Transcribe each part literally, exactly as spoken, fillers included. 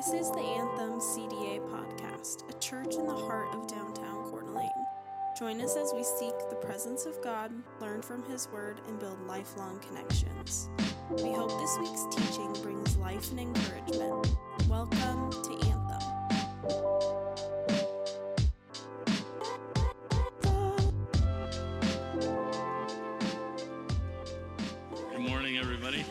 This is the Anthem C D A podcast, a church in the heart of downtown Coeur d'Alene. Join us as we seek the presence of God, learn from His Word, and build lifelong connections. We hope this week's teaching brings life and encouragement. Welcome to Anthem. Good morning, everybody.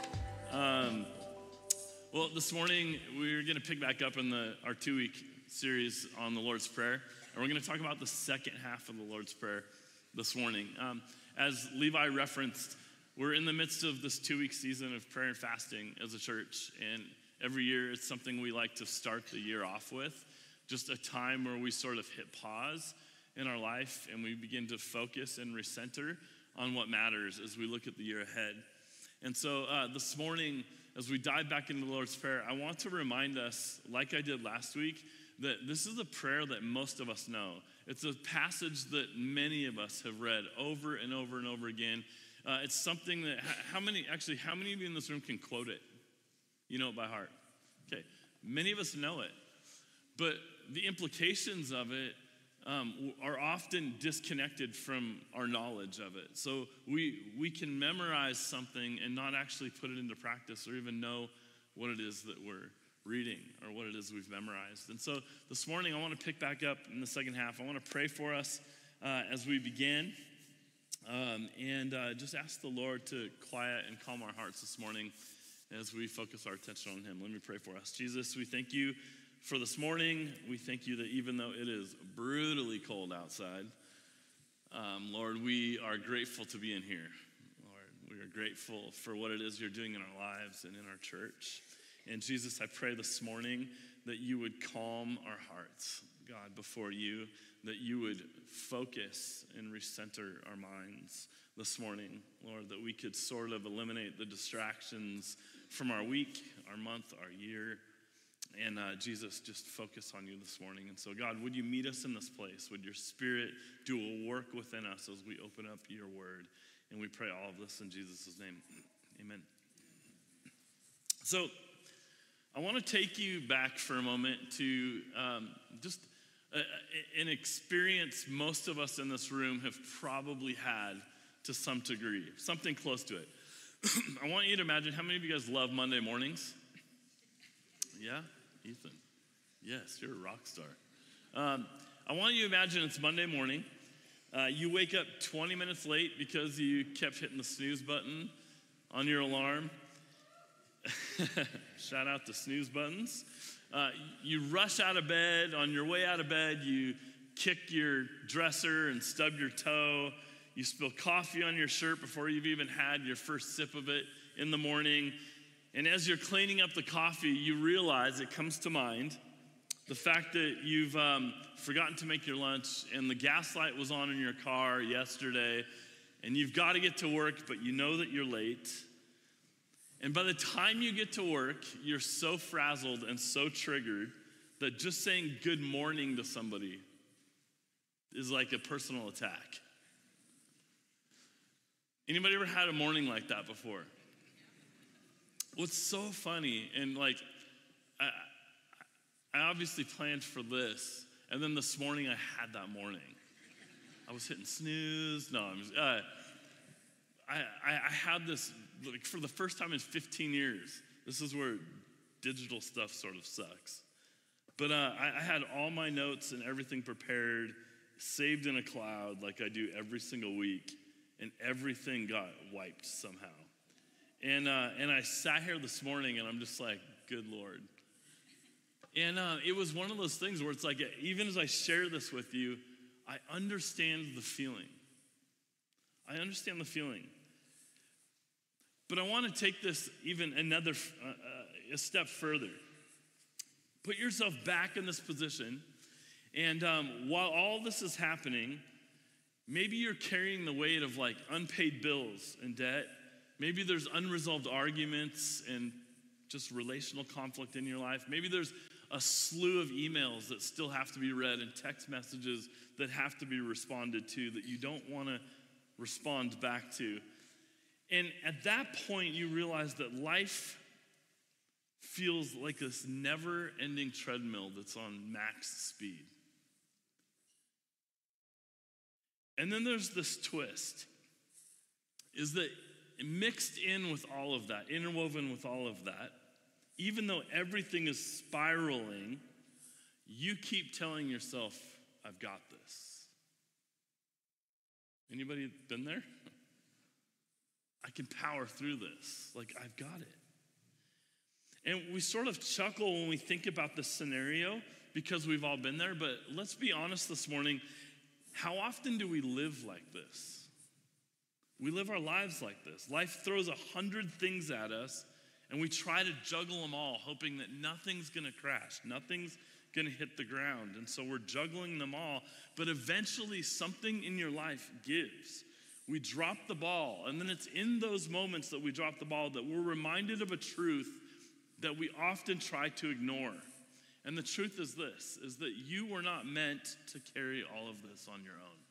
Um, well, this morning we're going to pick back up in the our two-week series on the Lord's Prayer, and we're going to talk about the second half of the Lord's Prayer this morning. Um, as Levi referenced, we're in the midst of this two-week season of prayer and fasting as a church, and every year it's something we like to start the year off with, just a time where we sort of hit pause in our life and we begin to focus and recenter on what matters as we look at the year ahead. And so uh, this morning, as we dive back into the Lord's Prayer, I want to remind us, like I did last week, that this is a prayer that most of us know. It's a passage that many of us have read over and over and over again. Uh, it's something that, how many, actually, how many of you in this room can quote it? You know it by heart. Okay, many of us know it. But the implications of it um, are often disconnected from our knowledge of it. So we we can memorize something and not actually put it into practice or even know what it is that we're reading or what it is we've memorized. And so this morning I want to pick back up in the second half. I want to pray for us uh, as we begin um, and uh, just ask the Lord to quiet and calm our hearts this morning as we focus our attention on Him. Let me pray for us. Jesus, we thank You for this morning. We thank You that even though it is brutally cold outside, um, Lord, we are grateful to be in here. Lord, we are grateful for what it is You're doing in our lives and in our church. And Jesus, I pray this morning that You would calm our hearts, God, before You, that You would focus and recenter our minds this morning, Lord, that we could sort of eliminate the distractions from our week, our month, our year, and uh, Jesus, just focus on You this morning. And so, God, would You meet us in this place? Would Your Spirit do a work within us as we open up Your Word? And we pray all of this in Jesus' name. Amen. So, I want to take you back for a moment to um, just a, a, an experience most of us in this room have probably had to some degree, something close to it. I want you to imagine, how many of you guys love Monday mornings? Yeah? Ethan? Yes, you're a rock star. Um, I want you to imagine it's Monday morning. Uh, you wake up twenty minutes late because you kept hitting the snooze button on your alarm. Shout out to snooze buttons. Uh, you rush out of bed. On your way out of bed, you kick your dresser and stub your toe. You spill coffee on your shirt before you've even had your first sip of it in the morning. And as you're cleaning up the coffee, you realize, it comes to mind, the fact that you've um, forgotten to make your lunch and the gas light was on in your car yesterday and you've got to get to work, but you know that you're late. And by the time you get to work, you're so frazzled and so triggered that just saying good morning to somebody is like a personal attack. Anybody ever had a morning like that before? What's so funny, and like, I, I obviously planned for this, and then this morning I had that morning. I was hitting snooze. No, I'm just, uh, I, I, I had this, like, for the first time in fifteen years. This is where digital stuff sort of sucks. But uh, I, I had all my notes and everything prepared, saved in a cloud like I do every single week, and everything got wiped somehow. And uh, and I sat here this morning and I'm just like, good Lord. And uh, it was one of those things where it's like, even as I share this with you, I understand the feeling. I understand the feeling. But I want to take this even another, uh, uh, a step further. Put yourself back in this position. And um, while all this is happening, maybe you're carrying the weight of like unpaid bills and debt. Maybe there's unresolved arguments and just relational conflict in your life. Maybe there's a slew of emails that still have to be read and text messages that have to be responded to that you don't want to respond back to. And at that point, you realize that life feels like this never-ending treadmill that's on max speed. And then there's this twist, is that mixed in with all of that, interwoven with all of that, even though everything is spiraling, you keep telling yourself, I've got this. Anybody been there? I can power through this. Like, I've got it. And we sort of chuckle when we think about this scenario because we've all been there, but let's be honest this morning. How often do we live like this? We live our lives like this. Life throws a hundred things at us, and we try to juggle them all, hoping that nothing's gonna crash, nothing's gonna hit the ground. And so we're juggling them all, but eventually something in your life gives. We drop the ball, and then it's in those moments that we drop the ball that we're reminded of a truth that we often try to ignore. And the truth is this, is that you were not meant to carry all of this on your own.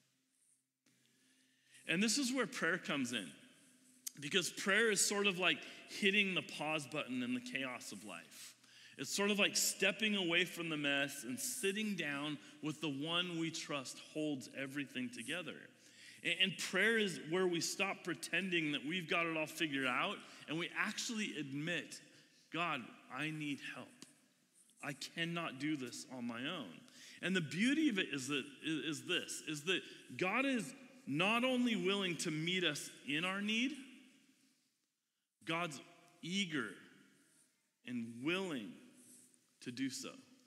And this is where prayer comes in, because prayer is sort of like hitting the pause button in the chaos of life. It's sort of like stepping away from the mess and sitting down with the one we trust holds everything together. And prayer is where we stop pretending that we've got it all figured out, and we actually admit, God, I need help. I cannot do this on my own. And the beauty of it is that is this, is that God is not only willing to meet us in our need, God's eager and willing to do so.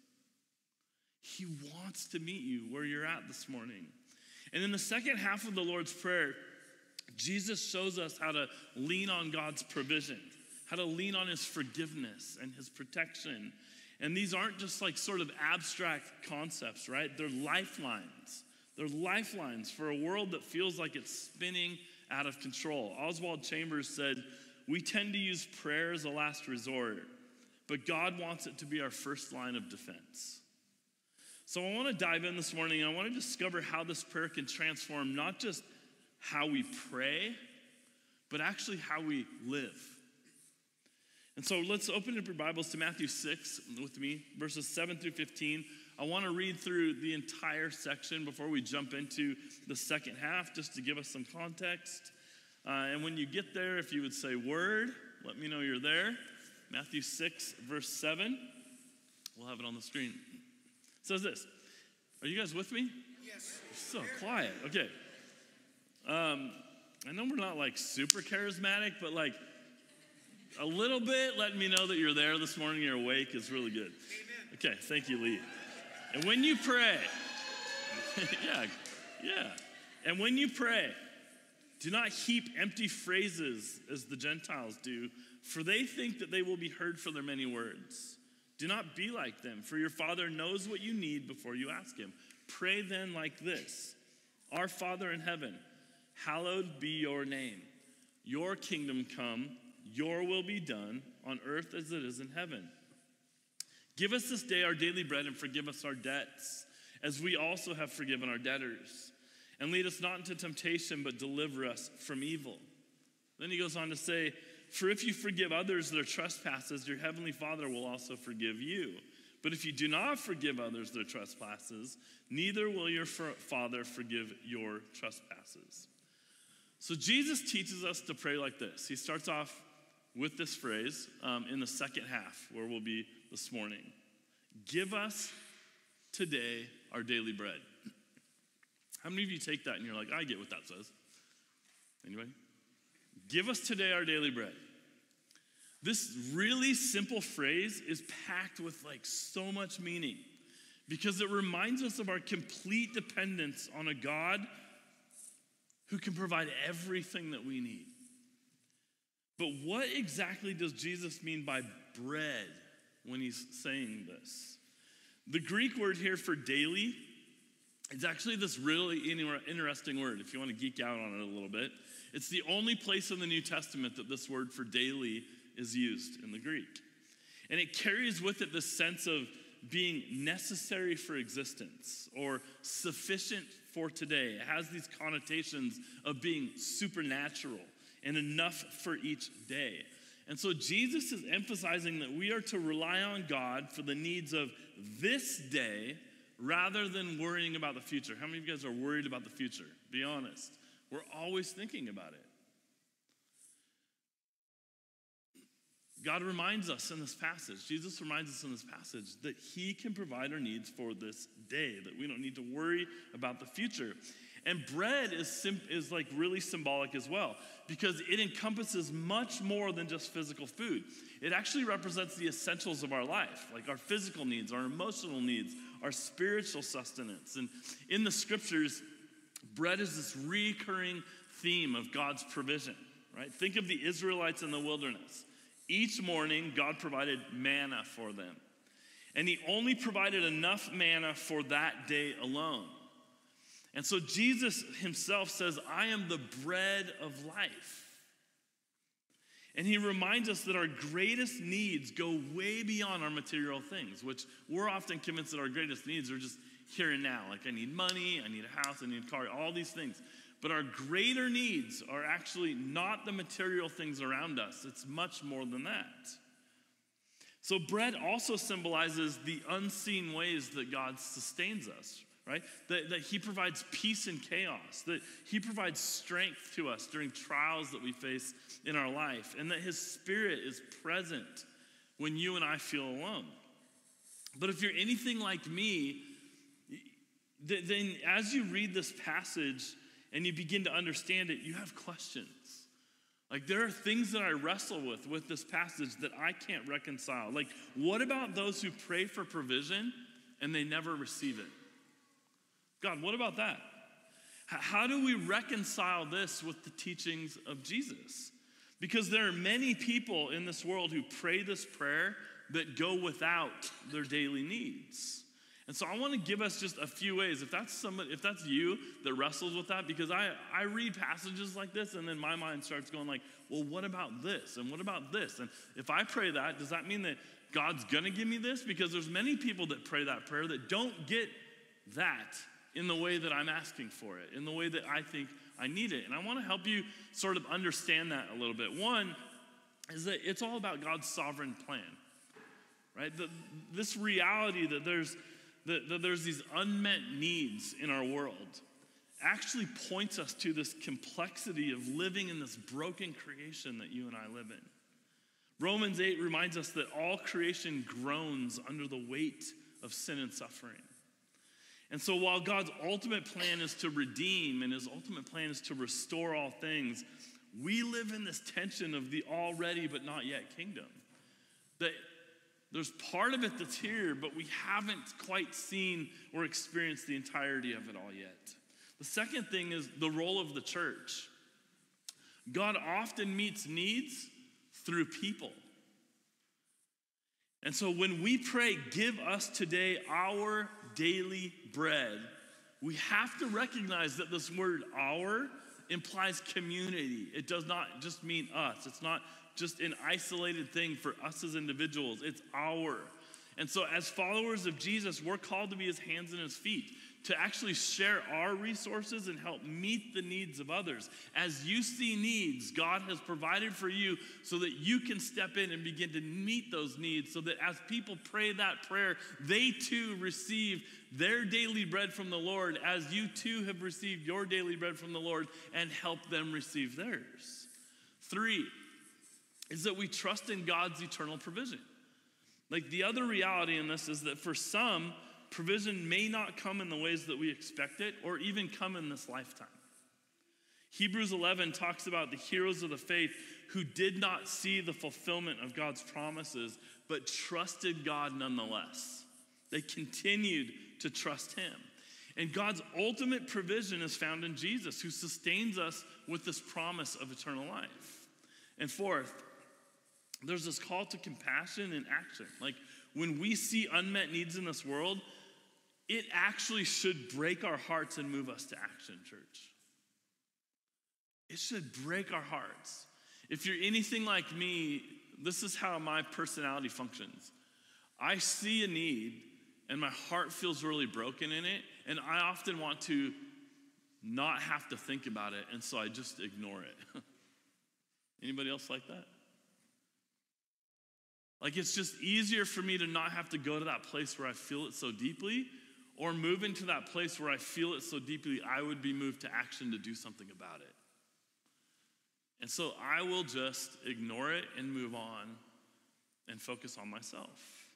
He wants to meet you where you're at this morning. And in the second half of the Lord's Prayer, Jesus shows us how to lean on God's provision, how to lean on his forgiveness and his protection. And these aren't just like sort of abstract concepts, right? They're lifelines. They're lifelines for a world that feels like it's spinning out of control. Oswald Chambers said, we tend to use prayer as a last resort, but God wants it to be our first line of defense. So I want to dive in this morning, and I want to discover how this prayer can transform not just how we pray, but actually how we live. And so let's open up your Bibles to Matthew six with me, verses seven through fifteen. I want to read through the entire section before we jump into the second half, just to give us some context. Uh, and when you get there, if you would say word, let me know you're there. Matthew six, verse seven. We'll have it on the screen. It says this. Are you guys with me? Yes. So quiet. Okay. Um, I know we're not like super charismatic, but like a little bit letting me know that you're there this morning, you're awake is really good. Amen. Okay, thank you, Lee. And when you pray, yeah, yeah. And when you pray, do not heap empty phrases as the Gentiles do, for they think that they will be heard for their many words. Do not be like them, for your Father knows what you need before you ask him. Pray then like this: Our Father in heaven, hallowed be your name. Your kingdom come, your will be done on earth as it is in heaven. Give us this day our daily bread, and forgive us our debts, as we also have forgiven our debtors. And lead us not into temptation, but deliver us from evil. Then he goes on to say, for if you forgive others their trespasses, your heavenly Father will also forgive you. But if you do not forgive others their trespasses, neither will your Father forgive your trespasses. So Jesus teaches us to pray like this. He starts off with this phrase um, in the second half, where we'll be this morning. Give us today our daily bread. How many of you take that and you're like, I get what that says? Anybody? Give us today our daily bread. This really simple phrase is packed with like so much meaning, because it reminds us of our complete dependence on a God who can provide everything that we need. But what exactly does Jesus mean by bread when he's saying this? The Greek word here for daily is actually this really interesting word, if you want to geek out on it a little bit. It's the only place in the New Testament that this word for daily is used in the Greek. And it carries with it this sense of being necessary for existence or sufficient for today. It has these connotations of being supernatural and enough for each day. And so Jesus is emphasizing that we are to rely on God for the needs of this day rather than worrying about the future. How many of you guys are worried about the future? Be honest. We're always thinking about it. God reminds us in this passage, Jesus reminds us in this passage that he can provide our needs for this day, that we don't need to worry about the future. And bread is sim- is like really symbolic as well, because it encompasses much more than just physical food. It actually represents the essentials of our life, like our physical needs, our emotional needs, our spiritual sustenance. And in the scriptures, bread is this recurring theme of God's provision, right? Think of the Israelites in the wilderness. Each morning, God provided manna for them. And he only provided enough manna for that day alone. And so Jesus himself says, I am the bread of life. And he reminds us that our greatest needs go way beyond our material things, which we're often convinced that our greatest needs are just here and now. Like I need money, I need a house, I need a car, all these things. But our greater needs are actually not the material things around us. It's much more than that. So bread also symbolizes the unseen ways that God sustains us, right? That, that he provides peace in chaos, that he provides strength to us during trials that we face in our life, and that his spirit is present when you and I feel alone. But if you're anything like me, then as you read this passage and you begin to understand it, you have questions. Like there are things that I wrestle with with this passage that I can't reconcile. Like what about those who pray for provision and they never receive it? God, what about that? How do we reconcile this with the teachings of Jesus? Because there are many people in this world who pray this prayer that go without their daily needs. And so I want to give us just a few ways. If that's somebody, if that's you that wrestles with that, because I, I read passages like this and then my mind starts going like, well, what about this? And what about this? And if I pray that, does that mean that God's going to give me this? Because there's many people that pray that prayer that don't get that in the way that I'm asking for it, in the way that I think I need it. And I want to help you sort of understand that a little bit. One is that it's all about God's sovereign plan, right? The, this reality that there's That, that there's these unmet needs in our world actually points us to this complexity of living in this broken creation that you and I live in. Romans eight reminds us that all creation groans under the weight of sin and suffering. And so while God's ultimate plan is to redeem and his ultimate plan is to restore all things, we live in this tension of the already but not yet kingdom. That there's part of it that's here, but we haven't quite seen or experienced the entirety of it all yet. The second thing is the role of the church. God often meets needs through people. And so when we pray, give us today our daily bread, we have to recognize that this word our implies community. It does not just mean us. It's not just an isolated thing for us as individuals. It's our. And so as followers of Jesus, we're called to be his hands and his feet, to actually share our resources and help meet the needs of others. As you see needs, God has provided for you so that you can step in and begin to meet those needs, so that as people pray that prayer, they too receive their daily bread from the Lord, as you too have received your daily bread from the Lord, and help them receive theirs. Three, is that we trust in God's eternal provision. Like the other reality in this is that for some, provision may not come in the ways that we expect it, or even come in this lifetime. Hebrews eleven talks about the heroes of the faith who did not see the fulfillment of God's promises, but trusted God nonetheless. They continued to trust him. And God's ultimate provision is found in Jesus, who sustains us with this promise of eternal life. And fourth, there's this call to compassion and action. Like when we see unmet needs in this world, it actually should break our hearts and move us to action, church. It should break our hearts. If you're anything like me, this is how my personality functions. I see a need and my heart feels really broken in it, and I often want to not have to think about it, and so I just ignore it. Anybody else like that? Like, it's just easier for me to not have to go to that place where I feel it so deeply, or move into that place where I feel it so deeply, I would be moved to action to do something about it. And so I will just ignore it and move on and focus on myself.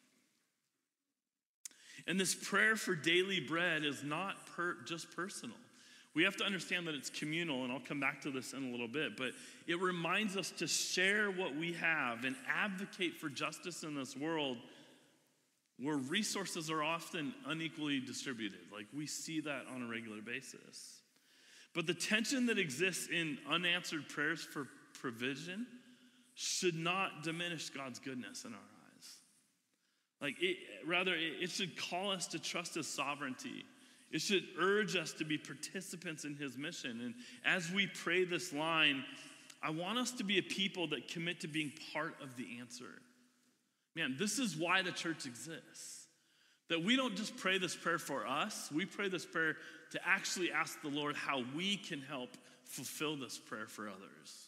And this prayer for daily bread is not per, just personal. We have to understand that it's communal, and I'll come back to this in a little bit, but it reminds us to share what we have and advocate for justice in this world where resources are often unequally distributed. Like, we see that on a regular basis. But the tension that exists in unanswered prayers for provision should not diminish God's goodness in our eyes. Like, it, rather, it, it should call us to trust His sovereignty. It should urge us to be participants in His mission. And as we pray this line, I want us to be a people that commit to being part of the answer. Man, this is why the church exists. That we don't just pray this prayer for us, we pray this prayer to actually ask the Lord how we can help fulfill this prayer for others.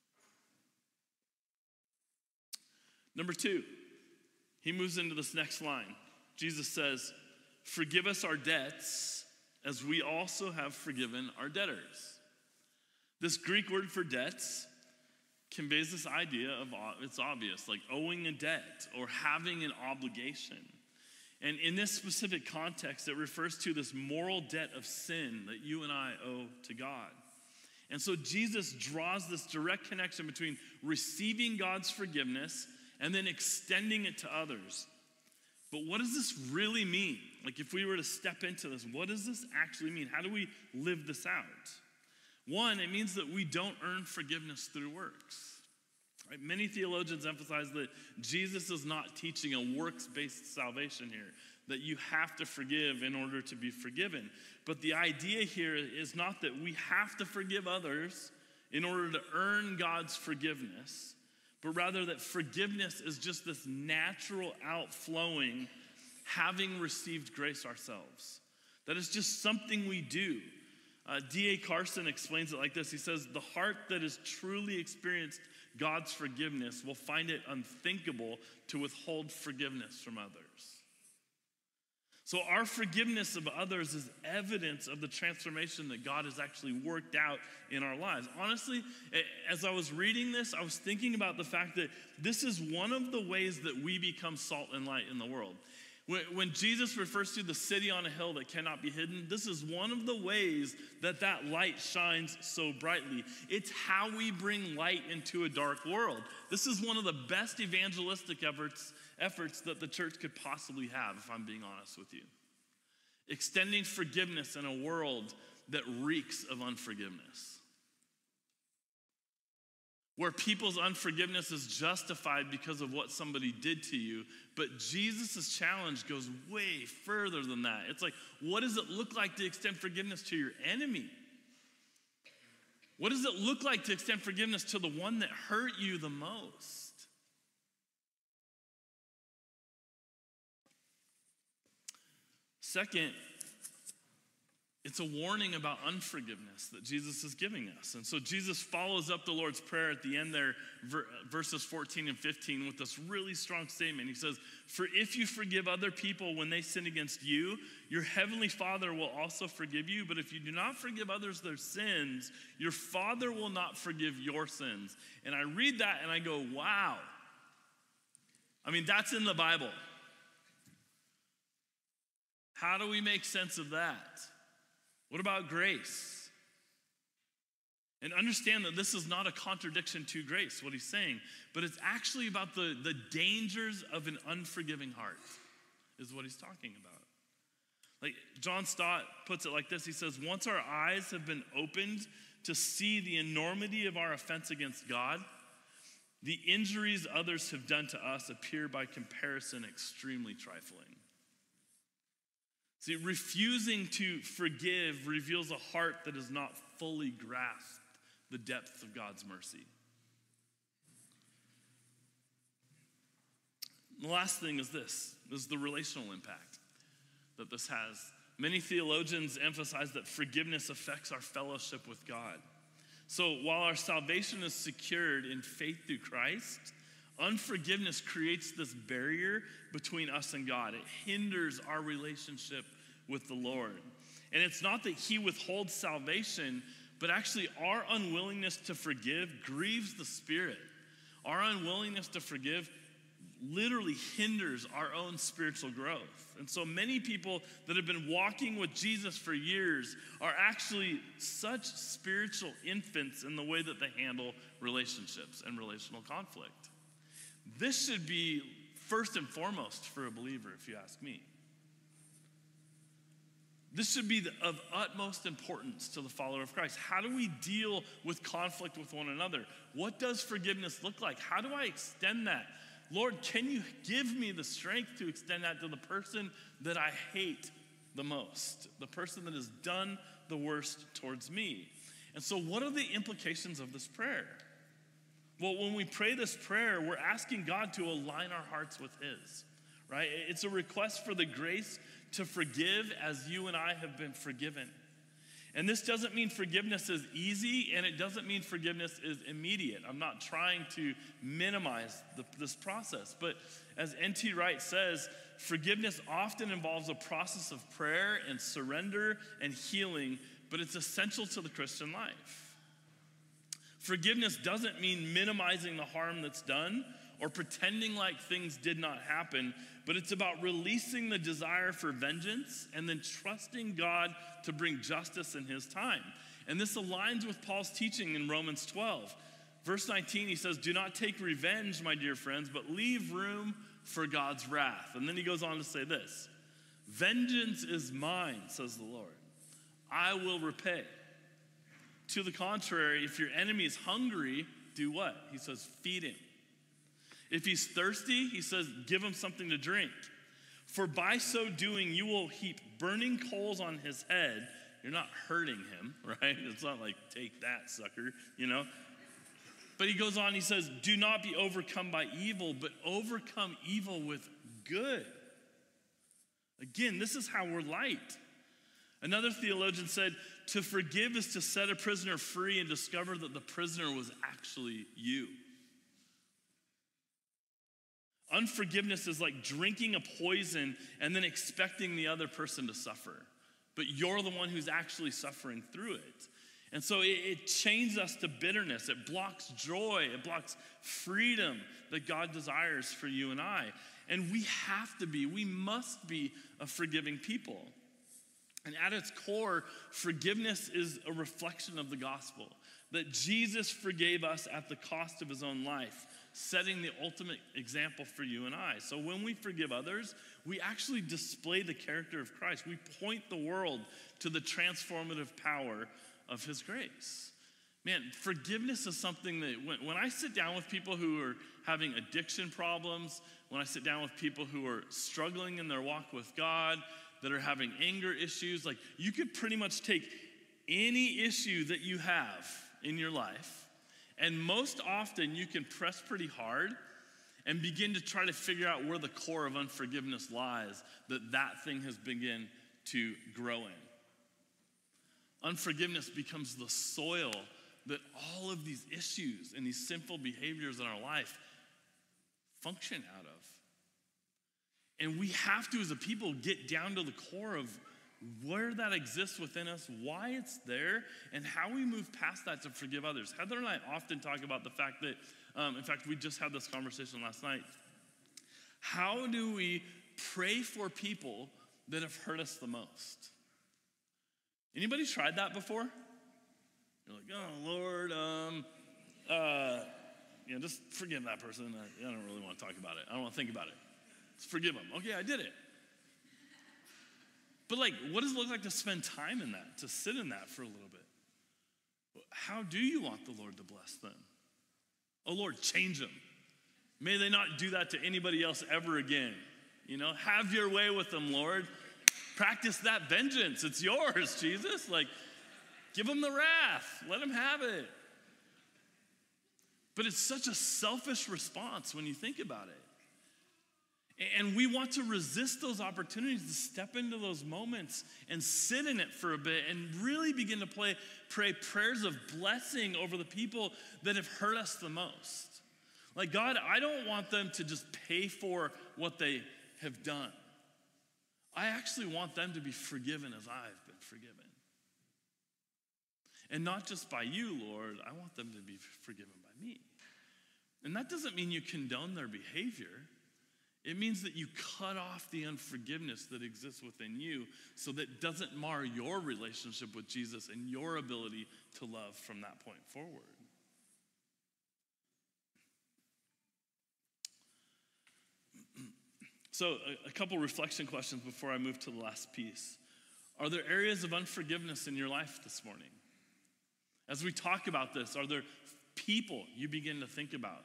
Number two, he moves into this next line. Jesus says, "Forgive us our debts as we also have forgiven our debtors." This Greek word for debts conveys this idea of, it's obvious, like owing a debt or having an obligation. And in this specific context, it refers to this moral debt of sin that you and I owe to God. And so Jesus draws this direct connection between receiving God's forgiveness and then extending it to others. But what does this really mean? Like, if we were to step into this, what does this actually mean? How do we live this out? One, it means that we don't earn forgiveness through works. Right? Many theologians emphasize that Jesus is not teaching a works-based salvation here, that you have to forgive in order to be forgiven. But the idea here is not that we have to forgive others in order to earn God's forgiveness, but rather that forgiveness is just this natural outflowing, having received grace ourselves. That is just something we do. Uh, D A Carson explains it like this. He says, "The heart that has truly experienced God's forgiveness will find it unthinkable to withhold forgiveness from others." So our forgiveness of others is evidence of the transformation that God has actually worked out in our lives. Honestly, as I was reading this, I was thinking about the fact that this is one of the ways that we become salt and light in the world. When Jesus refers to the city on a hill that cannot be hidden, this is one of the ways that that light shines so brightly. It's how we bring light into a dark world. This is one of the best evangelistic efforts, efforts that the church could possibly have, if I'm being honest with you. Extending forgiveness in a world that reeks of unforgiveness. Where people's unforgiveness is justified because of what somebody did to you. But Jesus' challenge goes way further than that. It's like, what does it look like to extend forgiveness to your enemy? What does it look like to extend forgiveness to the one that hurt you the most? Second, it's a warning about unforgiveness that Jesus is giving us. And so Jesus follows up the Lord's Prayer at the end there, verses fourteen and fifteen, with this really strong statement. He says, "For if you forgive other people when they sin against you, your heavenly Father will also forgive you. But if you do not forgive others their sins, your Father will not forgive your sins." And I read that and I go, wow. I mean, that's in the Bible. How do we make sense of that? What about grace? And understand that this is not a contradiction to grace, what he's saying, but it's actually about the, the dangers of an unforgiving heart, is what he's talking about. Like John Stott puts it like this. He says, "Once our eyes have been opened to see the enormity of our offense against God, the injuries others have done to us appear by comparison extremely trifling." See, refusing to forgive reveals a heart that has not fully grasped the depth of God's mercy. The last thing is this, is the relational impact that this has. Many theologians emphasize that forgiveness affects our fellowship with God. So while our salvation is secured in faith through Christ, Unforgiveness creates this barrier between us and God. It hinders our relationship with the Lord. And it's not that he withholds salvation, but actually our unwillingness to forgive grieves the Spirit. Our unwillingness to forgive literally hinders our own spiritual growth. And so many people that have been walking with Jesus for years are actually such spiritual infants in the way that they handle relationships and relational conflict. This should be first and foremost for a believer, if you ask me. This should be of utmost importance to the follower of Christ. How do we deal with conflict with one another? What does forgiveness look like? How do I extend that? Lord, can you give me the strength to extend that to the person that I hate the most, the person that has done the worst towards me? And so what are the implications of this prayer? Well, when we pray this prayer, we're asking God to align our hearts with his, right? It's a request for the grace to forgive as you and I have been forgiven. And this doesn't mean forgiveness is easy, and it doesn't mean forgiveness is immediate. I'm not trying to minimize the, this process. But as N T Wright says, forgiveness often involves a process of prayer and surrender and healing, but it's essential to the Christian life. Forgiveness doesn't mean minimizing the harm that's done or pretending like things did not happen, but it's about releasing the desire for vengeance and then trusting God to bring justice in his time. And this aligns with Paul's teaching in Romans twelve. Verse nineteen, he says, "Do not take revenge, my dear friends, but leave room for God's wrath." And then he goes on to say this, "Vengeance is mine, says the Lord. I will repay. To the contrary, if your enemy is hungry, do what?" He says, "Feed him. If he's thirsty," he says, "give him something to drink. For by so doing, you will heap burning coals on his head." You're not hurting him, right? It's not like, take that, sucker, you know? But he goes on, he says, "Do not be overcome by evil, but overcome evil with good." Again, this is how we're light. Another theologian said, to forgive is to set a prisoner free and discover that the prisoner was actually you. Unforgiveness is like drinking a poison and then expecting the other person to suffer. But you're the one who's actually suffering through it. And so it, it chains us to bitterness. It blocks joy. It blocks freedom that God desires for you and I. And we have to be, we must be a forgiving people. And at its core, forgiveness is a reflection of the gospel. That Jesus forgave us at the cost of his own life, setting the ultimate example for you and I. So when we forgive others, we actually display the character of Christ. We point the world to the transformative power of his grace. Man, forgiveness is something that when, when I sit down with people who are having addiction problems, when I sit down with people who are struggling in their walk with God, that are having anger issues, like you could pretty much take any issue that you have in your life, and most often you can press pretty hard and begin to try to figure out where the core of unforgiveness lies, that that thing has begun to grow in. Unforgiveness becomes the soil that all of these issues and these sinful behaviors in our life function out of. And we have to, as a people, get down to the core of where that exists within us, why it's there, and how we move past that to forgive others. Heather and I often talk about the fact that, um, in fact, we just had this conversation last night. How do we pray for people that have hurt us the most? Anybody tried that before? You're like, oh, Lord, um, uh, you know, just forgive that person. I, I don't really want to talk about it. I don't want to think about it. Just forgive them. Okay, I did it. But like, what does it look like to spend time in that, to sit in that for a little bit? How do you want the Lord to bless them? Oh, Lord, change them. May they not do that to anybody else ever again. You know, have your way with them, Lord. Practice that vengeance. It's yours, Jesus. Like, give them the wrath. Let them have it. But it's such a selfish response when you think about it. And we want to resist those opportunities to step into those moments and sit in it for a bit and really begin to play, pray prayers of blessing over the people that have hurt us the most. Like, God, I don't want them to just pay for what they have done. I actually want them to be forgiven as I've been forgiven. And not just by you, Lord, I want them to be forgiven by me. And that doesn't mean you condone their behavior. It means that you cut off the unforgiveness that exists within you so that it doesn't mar your relationship with Jesus and your ability to love from that point forward. So a, a couple reflection questions before I move to the last piece. Are there areas of unforgiveness in your life this morning? As we talk about this, are there people you begin to think about?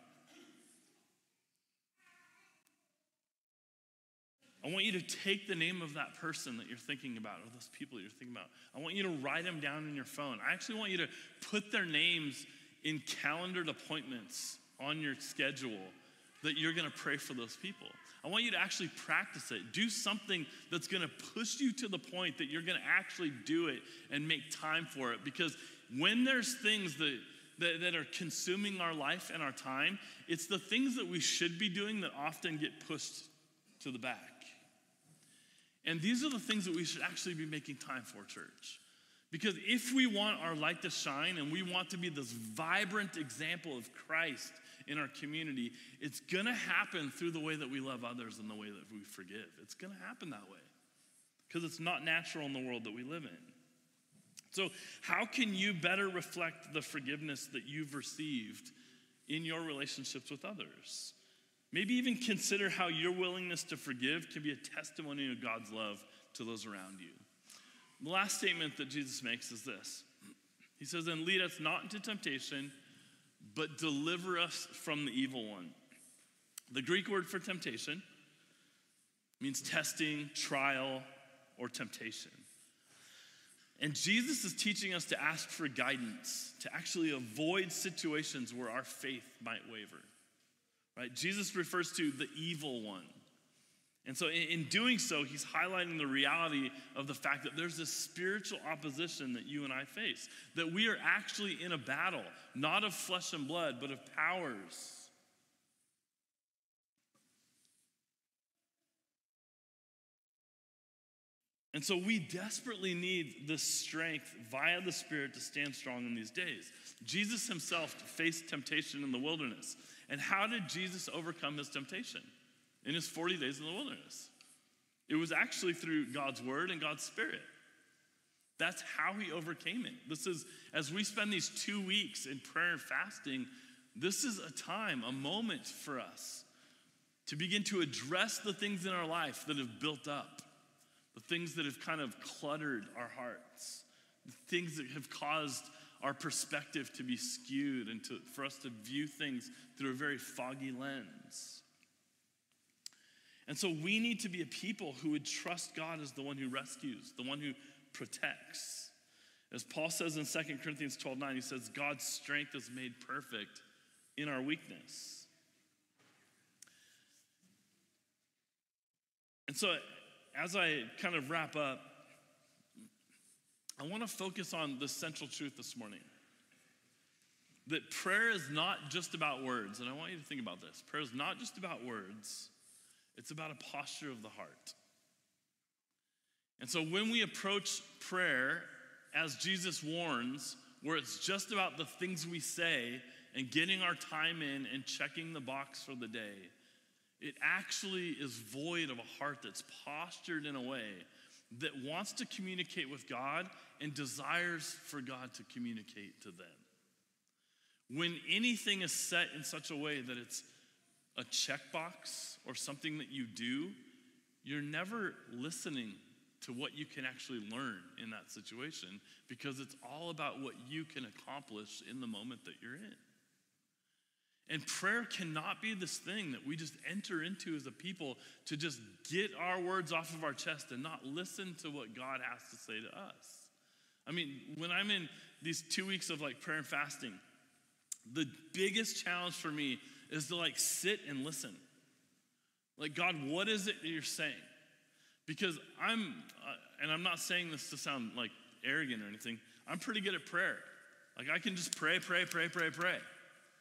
I want you to take the name of that person that you're thinking about, or those people that you're thinking about. I want you to write them down in your phone. I actually want you to put their names in calendared appointments on your schedule that you're going to pray for those people. I want you to actually practice it. Do something that's going to push you to the point that you're going to actually do it and make time for it. Because when there's things that, that, that are consuming our life and our time, it's the things that we should be doing that often get pushed to the back. And these are the things that we should actually be making time for, church. Because if we want our light to shine and we want to be this vibrant example of Christ in our community, it's gonna happen through the way that we love others and the way that we forgive. It's gonna happen that way because it's not natural in the world that we live in. So how can you better reflect the forgiveness that you've received in your relationships with others? Maybe even consider how your willingness to forgive can be a testimony of God's love to those around you. The last statement that Jesus makes is this. He says, "And lead us not into temptation, but deliver us from the evil one." The Greek word for temptation means testing, trial, or temptation. And Jesus is teaching us to ask for guidance, to actually avoid situations where our faith might waver. Right? Jesus refers to the evil one. And so in doing so, he's highlighting the reality of the fact that there's this spiritual opposition that you and I face, that we are actually in a battle, not of flesh and blood, but of powers. And so we desperately need the strength via the Spirit to stand strong in these days. Jesus himself faced temptation in the wilderness. And how did Jesus overcome his temptation? In his forty days in the wilderness. It was actually through God's word and God's Spirit. That's how he overcame it. This is, as we spend these two weeks in prayer and fasting, this is a time, a moment for us to begin to address the things in our life that have built up, the things that have kind of cluttered our hearts, the things that have caused our perspective to be skewed and to, for us to view things through a very foggy lens. And so we need to be a people who would trust God as the one who rescues, the one who protects. As Paul says in Second Corinthians twelve nine, he says, God's strength is made perfect in our weakness. And so as I kind of wrap up, I want to focus on the central truth this morning. That prayer is not just about words, and I want you to think about this. Prayer is not just about words. It's about a posture of the heart. And so when we approach prayer, as Jesus warns, where it's just about the things we say and getting our time in and checking the box for the day, it actually is void of a heart that's postured in a way that wants to communicate with God and desires for God to communicate to them. When anything is set in such a way that it's a checkbox or something that you do, you're never listening to what you can actually learn in that situation, because it's all about what you can accomplish in the moment that you're in. And prayer cannot be this thing that we just enter into as a people to just get our words off of our chest and not listen to what God has to say to us. I mean, when I'm in these two weeks of like prayer and fasting, the biggest challenge for me is to like sit and listen. Like, God, what is it that you're saying? Because I'm, uh, and I'm not saying this to sound like arrogant or anything, I'm pretty good at prayer. Like, I can just pray, pray, pray, pray, pray.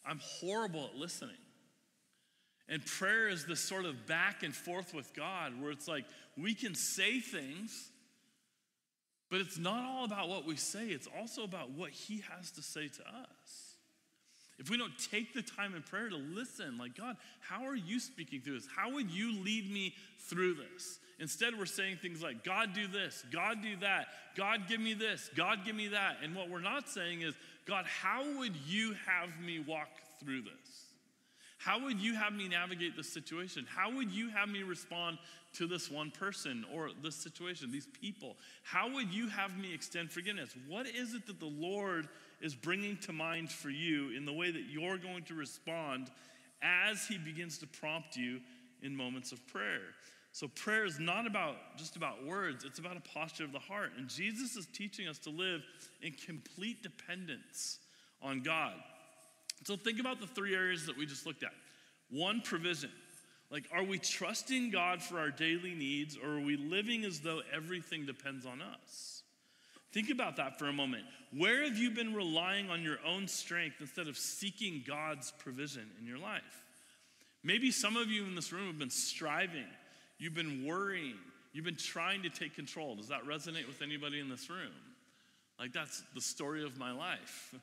I'm horrible at listening. And prayer is this sort of back and forth with God where it's like we can say things, but it's not all about what we say. It's also about what he has to say to us. If we don't take the time in prayer to listen, like, God, how are you speaking through this? How would you lead me through this? Instead, we're saying things like, God, do this. God, do that. God, give me this. God, give me that. And what we're not saying is, God, how would you have me walk through this? How would you have me navigate this situation? How would you have me respond to this one person or this situation, these people? How would you have me extend forgiveness? What is it that the Lord is bringing to mind for you in the way that you're going to respond as he begins to prompt you in moments of prayer? So prayer is not about just about words, it's about a posture of the heart. And Jesus is teaching us to live in complete dependence on God. So think about the three areas that we just looked at. One, provision. Like, are we trusting God for our daily needs, or are we living as though everything depends on us? Think about that for a moment. Where have you been relying on your own strength instead of seeking God's provision in your life? Maybe some of you in this room have been striving. You've been worrying. You've been trying to take control. Does that resonate with anybody in this room? Like, that's the story of my life.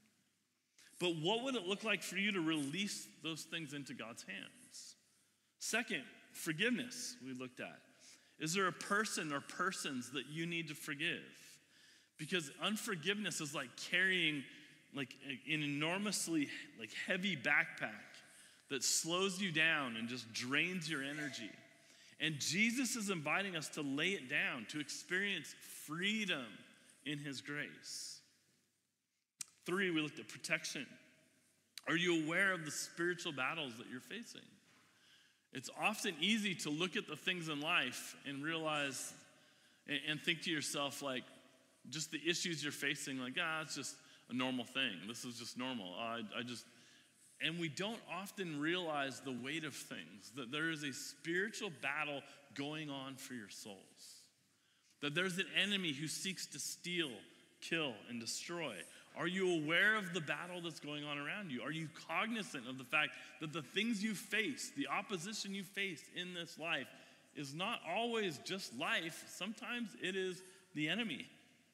But what would it look like for you to release those things into God's hands? Second, forgiveness we looked at. Is there a person or persons that you need to forgive? Because unforgiveness is like carrying like an enormously like heavy backpack that slows you down and just drains your energy. And Jesus is inviting us to lay it down, to experience freedom in his grace. Three, we looked at protection. Are you aware of the spiritual battles that you're facing? It's often easy to look at the things in life and realize and, and think to yourself, like, just the issues you're facing, like, ah, it's just a normal thing. This is just normal. Uh, I, I just, and we don't often realize the weight of things, that there is a spiritual battle going on for your souls. That there's an enemy who seeks to steal, kill, and destroy. Are you aware of the battle that's going on around you? Are you cognizant of the fact that the things you face, the opposition you face in this life is not always just life. Sometimes it is the enemy.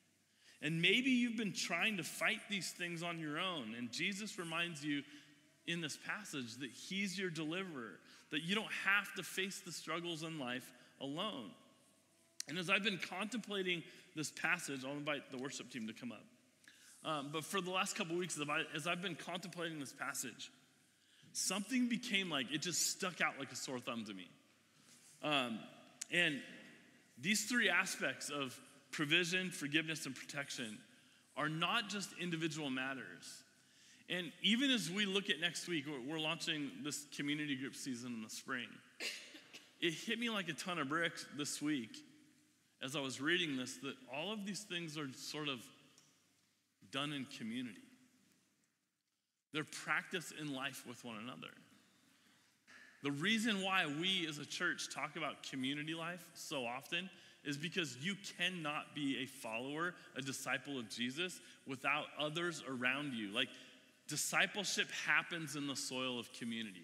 And maybe you've been trying to fight these things on your own. And Jesus reminds you in this passage that he's your deliverer, that you don't have to face the struggles in life alone. And as I've been contemplating this passage, I'll invite the worship team to come up. Um, but for the last couple weeks, as I've been contemplating this passage, something became like, it just stuck out like a sore thumb to me. Um, and these three aspects of provision, forgiveness, and protection are not just individual matters. And even as we look at next week, we're launching this community group season in the spring. It hit me like a ton of bricks this week as I was reading this, that all of these things are sort of done in community. They're practiced in life with one another. The reason why we as a church talk about community life so often is because you cannot be a follower, a disciple of Jesus without others around you. Like, discipleship happens in the soil of community.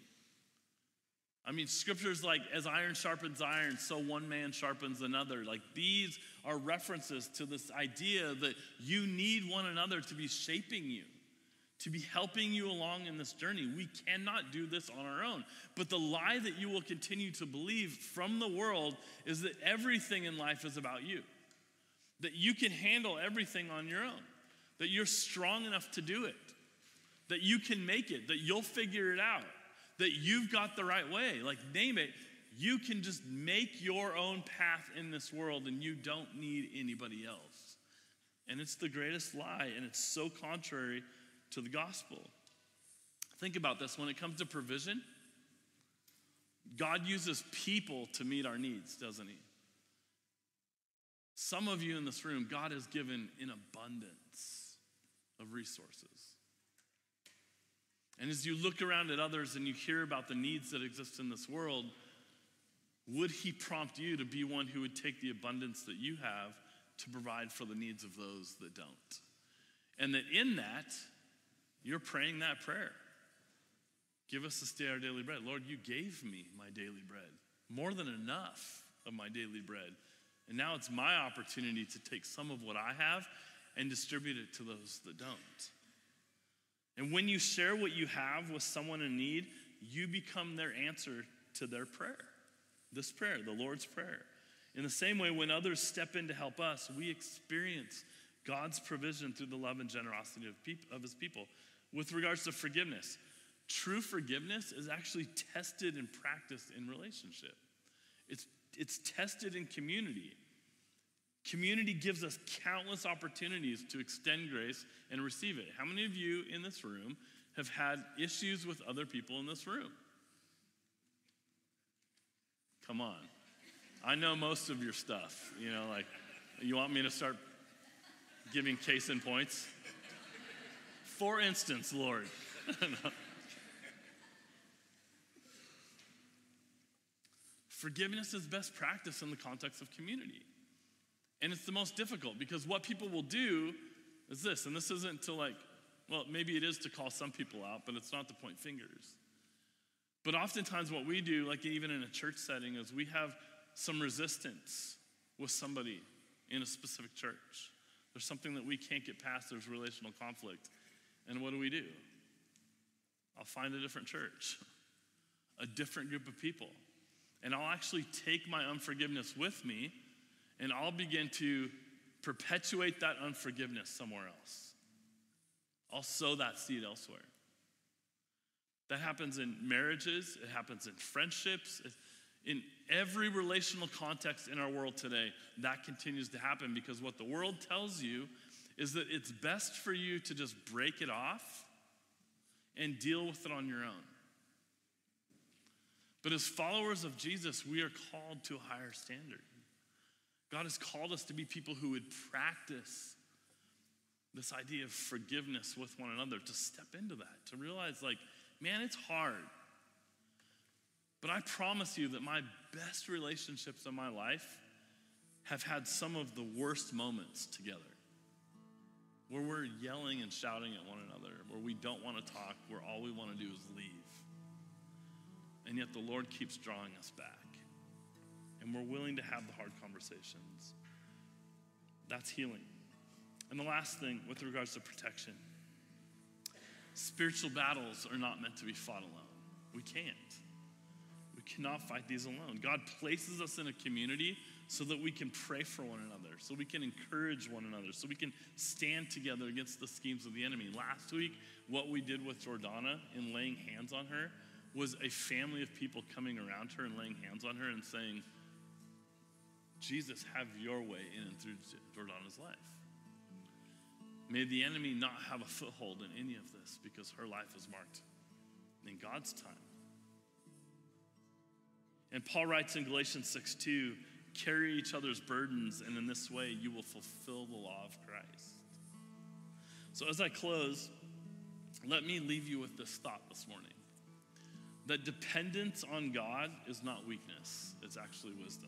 I mean, scriptures like, as iron sharpens iron, so one man sharpens another. Like, these are references to this idea that you need one another to be shaping you, to be helping you along in this journey. We cannot do this on our own. But the lie that you will continue to believe from the world is that everything in life is about you, that you can handle everything on your own, that you're strong enough to do it, that you can make it, that you'll figure it out, that you've got the right way. Like, name it, you can just make your own path in this world and you don't need anybody else. And it's the greatest lie, and it's so contrary to the gospel. Think about this. When it comes to provision, God uses people to meet our needs, doesn't he? Some of you in this room, God has given in abundance of resources. And as you look around at others and you hear about the needs that exist in this world, would he prompt you to be one who would take the abundance that you have to provide for the needs of those that don't? And that in that, you're praying that prayer. Give us this day our daily bread. Lord, you gave me my daily bread, more than enough of my daily bread. And now it's my opportunity to take some of what I have and distribute it to those that don't. And when you share what you have with someone in need, you become their answer to their prayer. This prayer, the Lord's Prayer. In the same way, when others step in to help us, we experience God's provision through the love and generosity of, people, of his people. With regards to forgiveness, true forgiveness is actually tested and practiced in relationship. It's, it's tested in community. Community gives us countless opportunities to extend grace and receive it. How many of you in this room have had issues with other people in this room? Come on. I know most of your stuff. You know, like, you want me to start giving case in points? For instance, Lord. No. Forgiveness is best practice in the context of community. And it's the most difficult because what people will do is this, and this isn't to like, well, maybe it is to call some people out, but it's not to point fingers. But oftentimes what we do, like even in a church setting, is we have some resistance with somebody in a specific church. There's something that we can't get past, there's relational conflict. And what do we do? I'll find a different church, a different group of people. And I'll actually take my unforgiveness with me, and I'll begin to perpetuate that unforgiveness somewhere else. I'll sow that seed elsewhere. That happens in marriages, it happens in friendships, in every relational context in our world today. That continues to happen because what the world tells you is that it's best for you to just break it off and deal with it on your own. But as followers of Jesus, we are called to a higher standard. God has called us to be people who would practice this idea of forgiveness with one another, to step into that, to realize like, man, it's hard. But I promise you that my best relationships in my life have had some of the worst moments together, where we're yelling and shouting at one another, where we don't want to talk, where all we want to do is leave. And yet the Lord keeps drawing us back. And we're willing to have the hard conversations. That's healing. And the last thing with regards to protection, spiritual battles are not meant to be fought alone. We can't. We cannot fight these alone. God places us in a community so that we can pray for one another, so we can encourage one another, so we can stand together against the schemes of the enemy. Last week, what we did with Jordana in laying hands on her was a family of people coming around her and laying hands on her and saying, Jesus, have your way in and through Jordana's life. May the enemy not have a foothold in any of this because her life is marked in God's time. And Paul writes in Galatians six two, carry each other's burdens, and in this way you will fulfill the law of Christ. So as I close, let me leave you with this thought this morning. That dependence on God is not weakness, it's actually wisdom.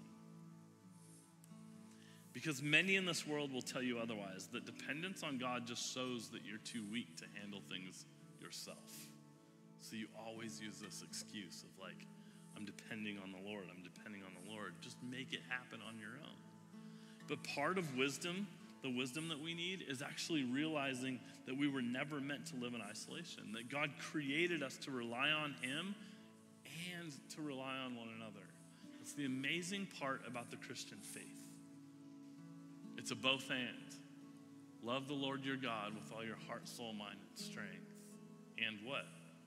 Because many in this world will tell you otherwise, that dependence on God just shows that you're too weak to handle things yourself. So you always use this excuse of like, I'm depending on the Lord, I'm depending on the Lord. Just make it happen on your own. But part of wisdom, the wisdom that we need, is actually realizing that we were never meant to live in isolation, that God created us to rely on him and to rely on one another. It's the amazing part about the Christian faith. It's a both and. Love the Lord your God with all your heart, soul, mind, and strength. And what?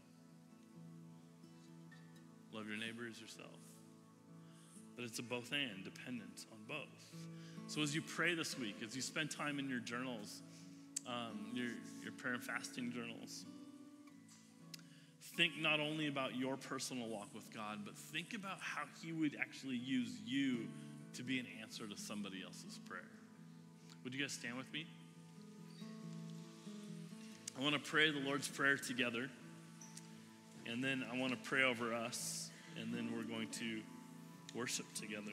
Love your neighbor as yourself. But it's a both and, dependent on both. So as you pray this week, as you spend time in your journals, um, your, your prayer and fasting journals, think not only about your personal walk with God, but think about how he would actually use you to be an answer to somebody else's prayer. Would you guys stand with me? I want to pray the Lord's Prayer together, and then I want to pray over us, and then we're going to worship together.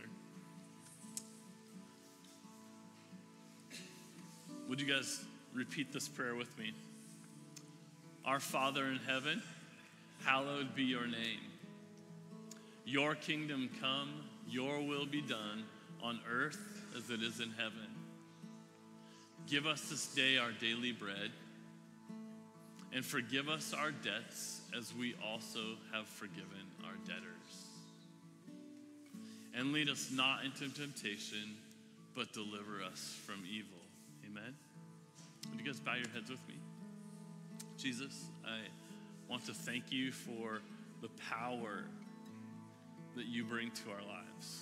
Would you guys repeat this prayer with me? Our Father in heaven, hallowed be your name. Your kingdom come, your will be done on earth as it is in heaven. Give us this day our daily bread, and forgive us our debts as we also have forgiven our debtors. And lead us not into temptation, but deliver us from evil. Amen. Would you guys bow your heads with me? Jesus, I want to thank you for the power that you bring to our lives.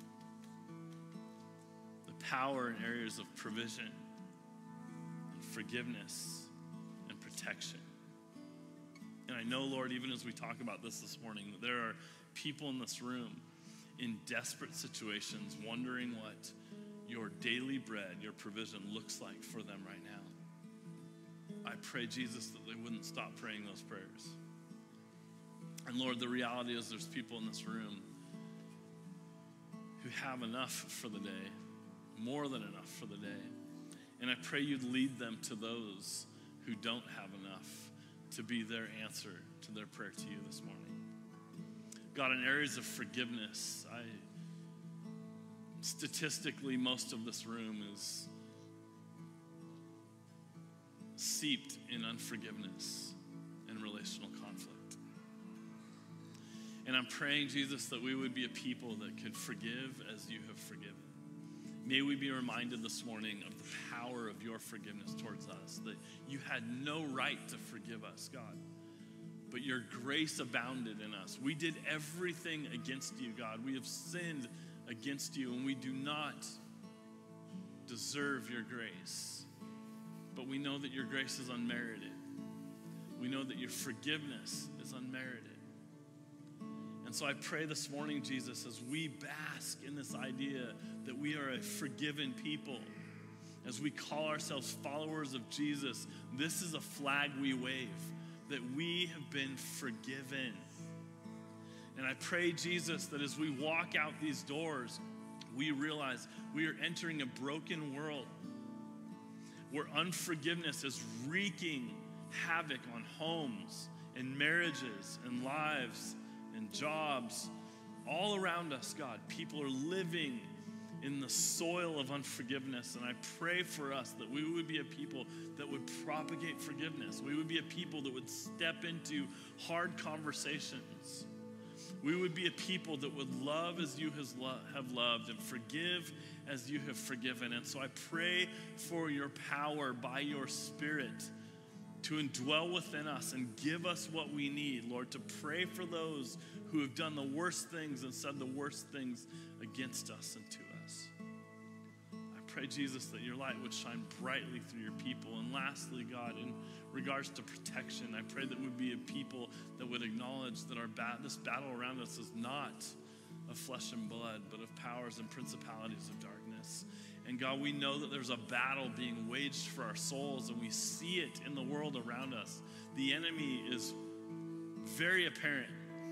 The power in areas of provision and forgiveness and protection. And I know, Lord, even as we talk about this this morning, that there are people in this room in desperate situations wondering what your daily bread, your provision looks like for them right now. I pray, Jesus, that they wouldn't stop praying those prayers. And Lord, the reality is there's people in this room who have enough for the day, more than enough for the day. And I pray you'd lead them to those who don't have enough to be their answer to their prayer to you this morning. God, in areas of forgiveness, I statistically, most of this room is steeped in unforgiveness and relational conflict. And I'm praying, Jesus, that we would be a people that could forgive as you have forgiven. May we be reminded this morning of the power of your forgiveness towards us, that you had no right to forgive us, God, but your grace abounded in us. We did everything against you, God. We have sinned against you, and we do not deserve your grace. But we know that your grace is unmerited. We know that your forgiveness is unmerited. And so I pray this morning, Jesus, as we bask in this idea that we are a forgiven people, as we call ourselves followers of Jesus, this is a flag we wave, that we have been forgiven. And I pray, Jesus, that as we walk out these doors, we realize we are entering a broken world where unforgiveness is wreaking havoc on homes and marriages and lives and jobs all around us, God. People are living in the soil of unforgiveness, and I pray for us that we would be a people that would propagate forgiveness. We would be a people that would step into hard conversations. We would be a people that would love as you have loved and forgive as you have forgiven. And so I pray for your power by your Spirit to indwell within us and give us what we need, Lord, to pray for those who have done the worst things and said the worst things against us and to us. I pray, Jesus, that your light would shine brightly through your people. And lastly, God, in regards to protection, I pray that we'd be a people that would acknowledge that our bat- this battle around us is not of flesh and blood, but of powers and principalities of darkness. And God, we know that there's a battle being waged for our souls, and we see it in the world around us. The enemy is very apparent.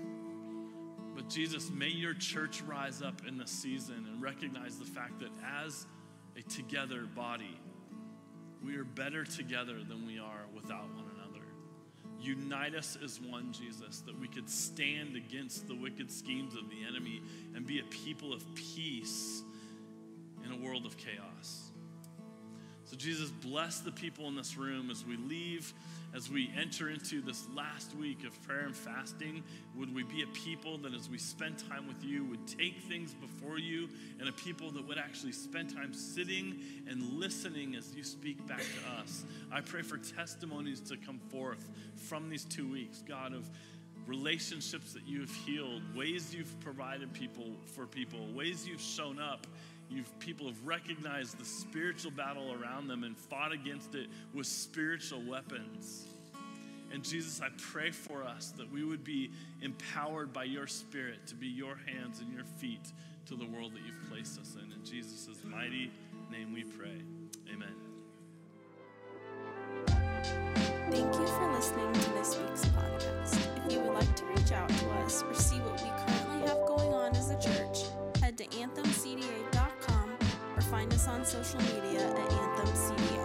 But Jesus, may your church rise up in this season and recognize the fact that as a together body, we are better together than we are without one another. Unite us as one, Jesus, that we could stand against the wicked schemes of the enemy and be a people of peace in a world of chaos. So Jesus, bless the people in this room as we leave, as we enter into this last week of prayer and fasting. Would we be a people that as we spend time with you would take things before you, and a people that would actually spend time sitting and listening as you speak back to us. I pray for testimonies to come forth from these two weeks, God, of relationships that you have healed, ways you've provided people for people, ways you've shown up. You've, people have recognized the spiritual battle around them and fought against it with spiritual weapons. And Jesus, I pray for us that we would be empowered by your Spirit to be your hands and your feet to the world that you've placed us in. In Jesus' mighty name we pray. Amen. Thank you for listening to this week's podcast. If you would like to reach out to us or see what we currently have going on as a church, head to anthem c d a dot com or find us on social media at anthem c d a.